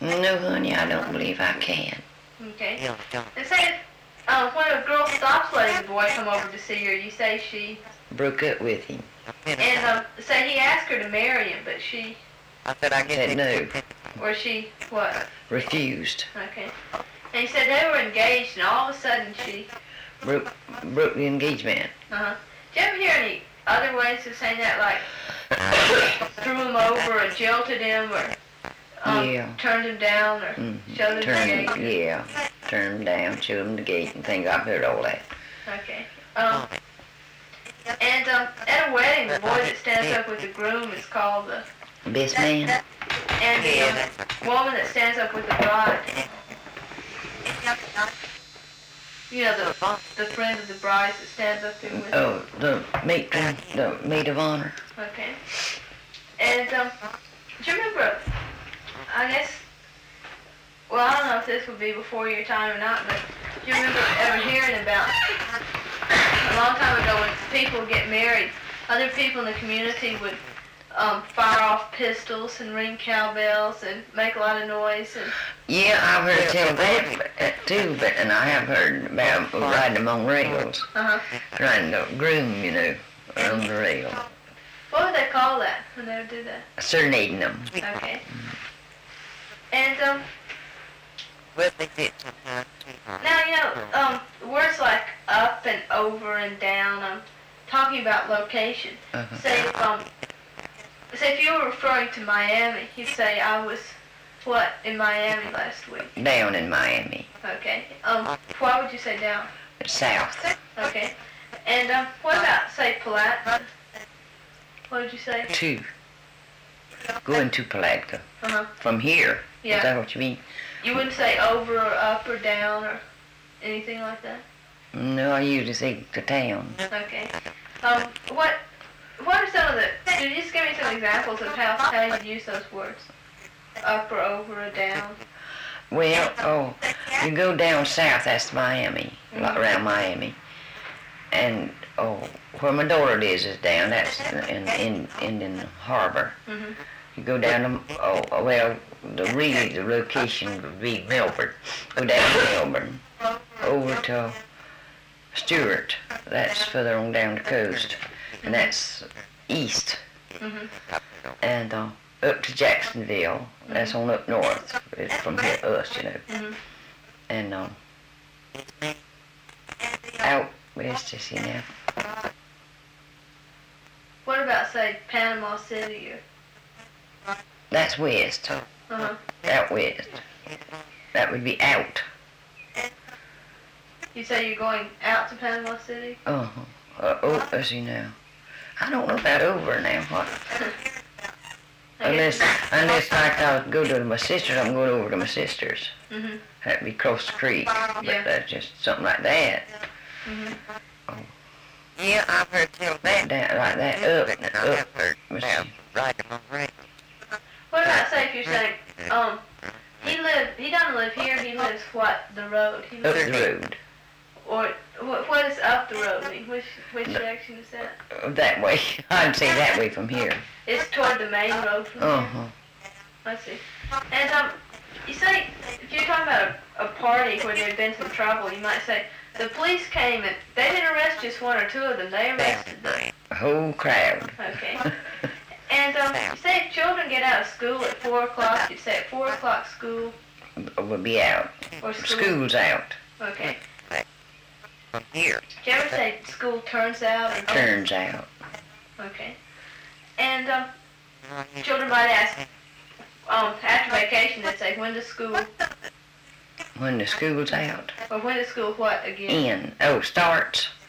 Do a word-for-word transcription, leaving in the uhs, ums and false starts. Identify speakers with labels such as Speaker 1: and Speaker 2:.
Speaker 1: No, honey, I don't believe I can.
Speaker 2: Okay. And say, um, when a girl stops letting the boy come over to see her, you say she...
Speaker 1: Broke up with him.
Speaker 2: And um, say he asked her to marry him, but she...
Speaker 1: I said I said no.
Speaker 2: Or she, what?
Speaker 1: Refused.
Speaker 2: Okay. And he said they were engaged, and all of a sudden she...
Speaker 1: Broke, broke the engagement.
Speaker 2: Uh-huh. Did you ever hear any other ways of saying that, like threw him over or jilted him or um,
Speaker 1: yeah.
Speaker 2: turned him down or
Speaker 1: mm-hmm.
Speaker 2: showed him
Speaker 1: Turn,
Speaker 2: the gate?
Speaker 1: Yeah, turned him down, showed him the gate and things. I've heard all that.
Speaker 2: Okay. Um, and um, at a wedding, the boy that stands up with the groom is called the...
Speaker 1: Best man?
Speaker 2: And the um, woman that stands up with the bride. You know, the the friend of the bride that stands up there with
Speaker 1: Oh, the matron, the maid of honor.
Speaker 2: Okay. And, um, do you remember, I guess, well, I don't know if this would be before your time or not, but do you remember ever hearing about, a long time ago when people get married, other people in the community would um, fire off pistols and ring cowbells and make a lot of noise and...
Speaker 1: Yeah, I've heard tell that uh, too, but and I have heard about riding among rails.
Speaker 2: Uh-huh.
Speaker 1: Riding the groom, you know, on the rail.
Speaker 2: What would they call that when they would do that?
Speaker 1: Serenading them.
Speaker 2: Okay. And, um... now, you know, um, words like up and over and down, I'm talking about location.
Speaker 1: Uh-huh.
Speaker 2: Say if, um... Say if you were referring to Miami, you'd say I was... What, in Miami last week?
Speaker 1: Down in Miami.
Speaker 2: Okay. Um, why would you say down?
Speaker 1: South.
Speaker 2: Okay. And, um, what about, say, Palatka? What did you say?
Speaker 1: To. Going to Palatka.
Speaker 2: Uh-huh.
Speaker 1: From here.
Speaker 2: Yeah.
Speaker 1: Is that what you mean?
Speaker 2: You wouldn't say over or up or down or anything like that?
Speaker 1: No, I usually say to town.
Speaker 2: Okay. Um, what, what are some of the, could you just give me some examples of how, how you use those words? Up or over or down?
Speaker 1: Well, oh, you go down south, that's Miami, mm-hmm. like around Miami. And, oh, where my daughter lives is down, that's in, in Indian Harbor.
Speaker 2: Mm-hmm.
Speaker 1: You go down to, oh, well, the really, the location would be Melbourne. Go down to Melbourne, over to Stewart, that's further on down the coast, and that's east.
Speaker 2: Mm-hmm.
Speaker 1: And, uh, up to Jacksonville, that's on up north, it's from here, us, you know.
Speaker 2: Mm-hmm.
Speaker 1: And um, out west, you see now.
Speaker 2: What about, say, Panama City or?
Speaker 1: That's west.
Speaker 2: Uh-huh.
Speaker 1: Out west. That would be out.
Speaker 2: You say you're going out to Panama City?
Speaker 1: Uh-huh. Uh, oh, let's see now. I don't know about over now. What? Unless, unless like I go to my sister's, I'm going over to my sister's.
Speaker 2: Mm-hmm.
Speaker 1: That'd be across the creek. But
Speaker 2: Yeah.
Speaker 1: that's just something like that.
Speaker 2: Mm-hmm.
Speaker 1: Oh. Yeah, I've heard tell that. Down like that, up, up. I've heard about riding on rail.
Speaker 2: What about, say, if you're saying, um, he live, he doesn't live here, he lives, what, the road? He
Speaker 1: Up
Speaker 2: lives,
Speaker 1: the road.
Speaker 2: Or, what, what does up the road mean? Which, which
Speaker 1: No.
Speaker 2: direction is that?
Speaker 1: Uh, That way. I'd say that way from here.
Speaker 2: It's toward the main road from here?
Speaker 1: Uh-huh.
Speaker 2: I see. And, um, you say, if you're talking about a, a party where there'd been some trouble, you might say, the police came and they didn't arrest just one or two of them, they arrested them.
Speaker 1: A whole crowd.
Speaker 2: Okay. And, um, you say if children get out of school at four o'clock, you'd say at four o'clock school
Speaker 1: Would be out.
Speaker 2: or school?
Speaker 1: School's out.
Speaker 2: Okay.
Speaker 1: From here.
Speaker 2: Did you ever say school turns out? Or
Speaker 1: Turns out.
Speaker 2: Okay. And, um, children might ask, um, after vacation, they'd say, when does school,
Speaker 1: When the school's out.
Speaker 2: or when does school what again?
Speaker 1: In. Oh, starts.